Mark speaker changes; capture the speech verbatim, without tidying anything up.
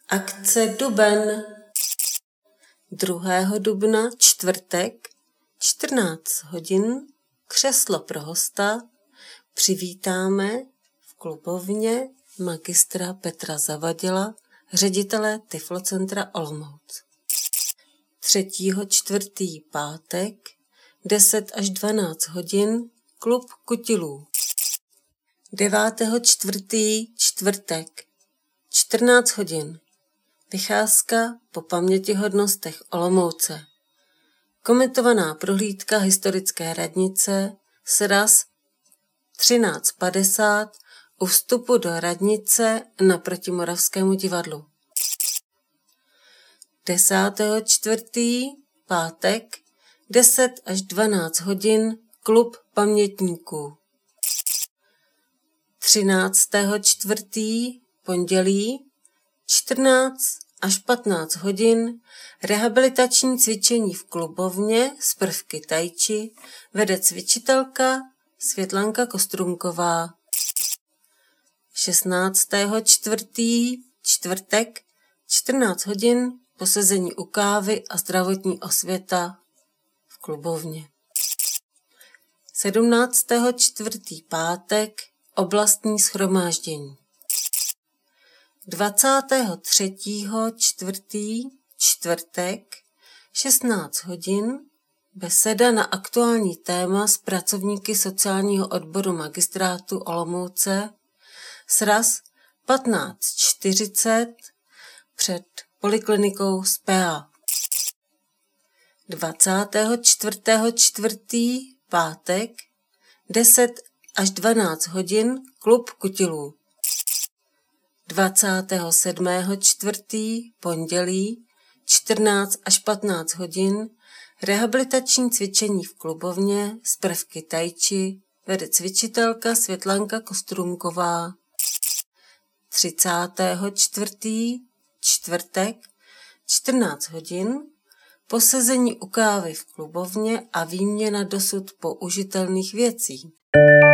Speaker 1: Akce Duben. druhého dubna, čtvrtek, čtrnáct hodin, křeslo pro hosta. Přivítáme v klubovně magistra Petra Zavadila, ředitele Tyflocentra Olomouc. třetího čtvrtý pátek, deset až dvanáct hodin, klub Kutilů. devátého čtvrtý čtvrtek, čtrnáct hodin, vycházka po pamětihodnostech Olomouce. Komentovaná prohlídka historické radnice, sraz třináct padesát u vstupu do radnice naproti Moravskému divadlu. desátého čtvrtý pátek, deset až dvanáct hodin, klub pamětníků. třináctého čtvrtý pondělí, čtrnáct až patnáct hodin, rehabilitační cvičení v klubovně s prvky tai chi, vede cvičitelka Světlanka Kostrůmková. šestnáctého čtvrtý čtvrtek, čtrnáct hodin, posezení u kávy a zdravotní osvěta v klubovně. sedmnáctého čtvrtý pátek, oblastní shromáždění. dvacátého třetího čtvrtý čtvrtek, šestnáct hodin, beseda na aktuální téma s pracovníky sociálního odboru magistrátu Olomouce, sraz patnáct čtyřicet před poliklinikou S P A. dvacátého čtvrtého čtvrtý pátek, deset až dvanáct hodin, klub Kutilů. dvacátého sedmého čtvrtý pondělí, čtrnáct až patnáct hodin, rehabilitační cvičení v klubovně s prvky tai chi, vede cvičitelka Světlanka Kostrůmková. třicátého čtvrtý čtvrtek, čtrnáct hodin, posezení u kávy v klubovně a výměna dosud použitelných věcí.